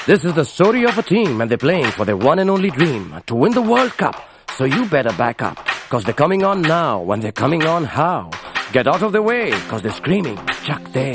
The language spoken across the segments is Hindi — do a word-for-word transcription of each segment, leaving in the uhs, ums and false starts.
This is the story of a team and they're playing for their one and only dream, to win the World Cup. So you better back up, cause they're coming on now. When they're coming on, how? Get out of the way, cause they're screaming, Chuck there.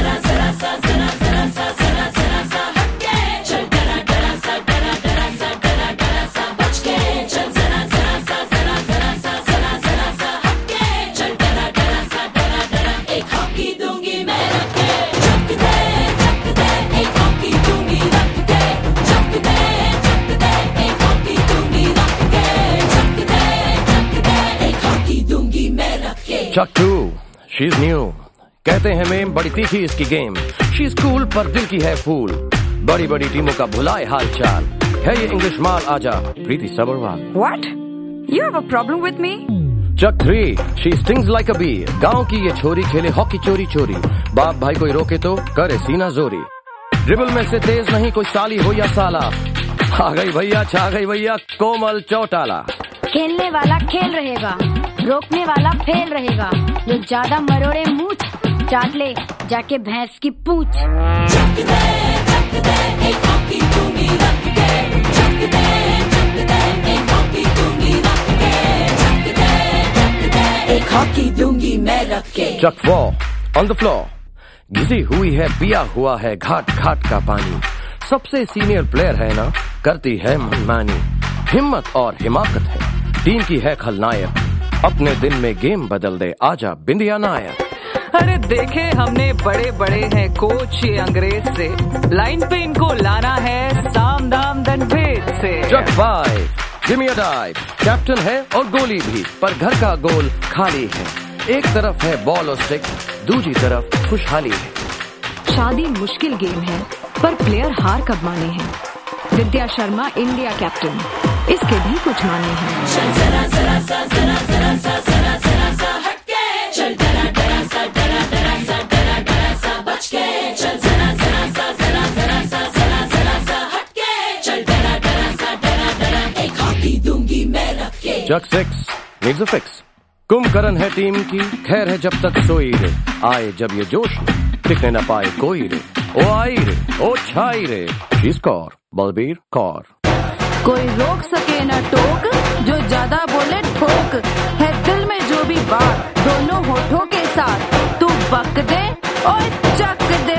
Chuck two, she's new. कहते हैं मेम बड़ी तीखी इसकी गेम. She's cool पर दिल की है फूल. बड़ी बड़ी टीमों का भुलाए हाल चाल. है ये इंग्लिश माल आजा प्रीति Sabharwal. What? You have a problem with me? Chuck three, she stings like a bee. गांव की ये छोरी खेले हॉकी चोरी चोरी. बाप भाई कोई रोके तो करे सीना जोरी. ड्रिबल में से तेज नहीं कोई साली हो या साला. आ गई भैया छा गई भैया कोमल चौटाला. खेलने वाला खेल रहेगा, रोकने वाला फेल रहेगा. जो ज्यादा मरोड़े मूछ चाट ले जाके भैंस की पूंछ. एक हॉकी दूंगी मैं रख के. Chuck four, on the floor. घिसी हुई है पिया हुआ है घाट घाट का पानी. सबसे सीनियर प्लेयर है ना, करती है मनमानी. हिम्मत और हिमाकत है, टीम की है खलनायक. अपने दिन में गेम बदल दे आजा बिंदिया नायक. अरे देखे हमने बड़े बड़े हैं कोच ये अंग्रेज से. लाइन पे इनको लाना है साम दाम दंड भेद से. Chuck five, give me a dive. Captain है और गोली भी, पर घर का गोल खाली है. एक तरफ है बॉल और स्टिक, दूसरी तरफ खुशहाली है. शादी मुश्किल गेम है, पर प्लेयर हार कब माने हैं. विद्या शर्मा इंडिया कैप्टन, इसके भी कुछ माने हैं. चल जरा जरा सा जरा जरा सा जरा जरा सा हटके. चल डरा डरा सा डरा डरा सा डरा डरा सा बच के. चल जरा जरा सा जरा जरा सा जरा जरा सा हटके. चल डरा डरा सा डरा डरा एक हॉकी दूंगी मैं रख के. Chuck six, needs a fix. Kumbhakarna है टीम की, खैर है जब तक सोई रे. आए जब ये जोश में टिकने न पाए कोई रे. ओ आई रे ओ छाई रे. She score Balbir Kaur. कोई रोक सके न टोक, जो ज्यादा बोले ठोक. है दिल में जो भी बात, दोनों होठों के साथ. तू बक दे और चक दे.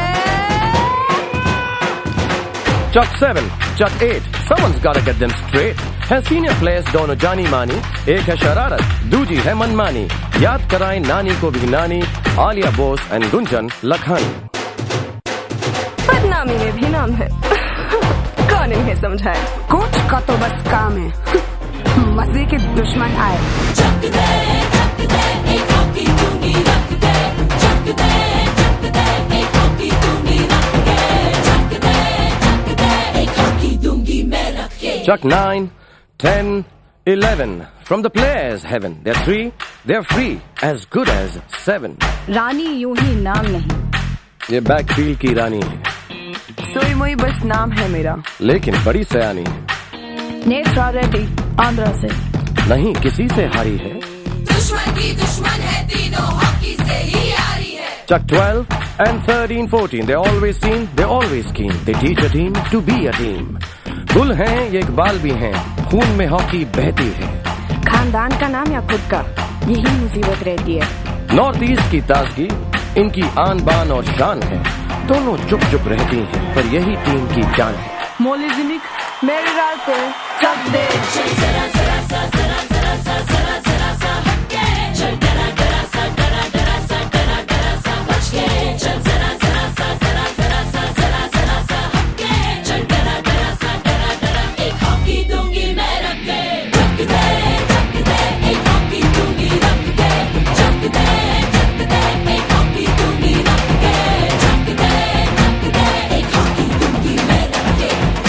Chuck seven, Chuck eight, someone's gotta get them straight. है सीनियर प्लेयर्स दोनों जानी मानी. एक है शरारत, दूजी है मनमानी. याद कराएं नानी को भी नानी, आलिया बोस एंड गुंजन लखानी. बदनामी में भी नाम है, कौन इन्हें समझाए. कोच का तो बस काम है, मजे के दुश्मन आए. चक दे चक दे एक हॉकी दूंगी रख के. चक दे चक दे एक हॉकी दूंगी रख के. चक दे चक दे एक हॉकी दूंगी मैं रख के. Chuck nine, ten, eleven, from the players' heaven. They're three, they're free, as good as seven. रानी यूं ही नाम नहीं, ये बैकफील्ड की रानी है, सोई मोई बस नाम है मेरा. लेकिन बड़ी सयानी है. नेत्रा रेड्डी आंध्रा से, नहीं किसी से हारी है. दुश्मन की दुश्मन है तीनों, हॉकी से ही यारी है. Chuck twelve and thirteen, fourteen, they're always seen, they're always keen. They teach a team to be a team. गुल हैं ये इकबाल भी हैं, खून में हॉकी बहती है. खानदान का नाम या खुद का, यही मुसीबत रहती है. नॉर्थ ईस्ट की ताजगी इनकी आन बान और शान है. दोनों चुप चुप रहती हैं, पर यही टीम की जान है. मोलिजिमिक मेरे राल पे चक दे. चल जरा जरा सा जरा जरा सा जरा जरा सा हटके. चल डरा डरा सा डरा डरा सा डरा डरा सा बच के. चल जरा जरा सा जरा जरा सा जरा जरा सा हटके. चल डरा डरा सा डरा डरा एक हॉकी दूंगी मैं रख के. चक दे चक दे एक हॉकी दूंगी रख के. चक दे चक दे एक हॉकी दूंगी रख के. चक दे चक दे एक हॉकी दूंगी मैं रख के.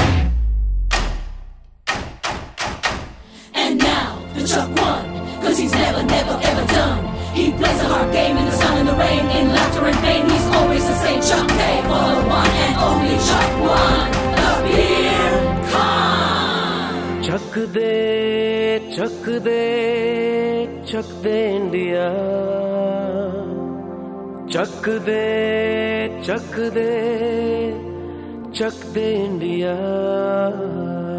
And now the Chuck one, cause he's never, never, ever done. He plays a hard game in the sun and the rain, in laughter and pain. He's always the same. Chuck K for the one and only Chuck one, the beer Khan. चक दे चक दे चक दे इंडिया. चक दे चक दे चक दे इंडिया।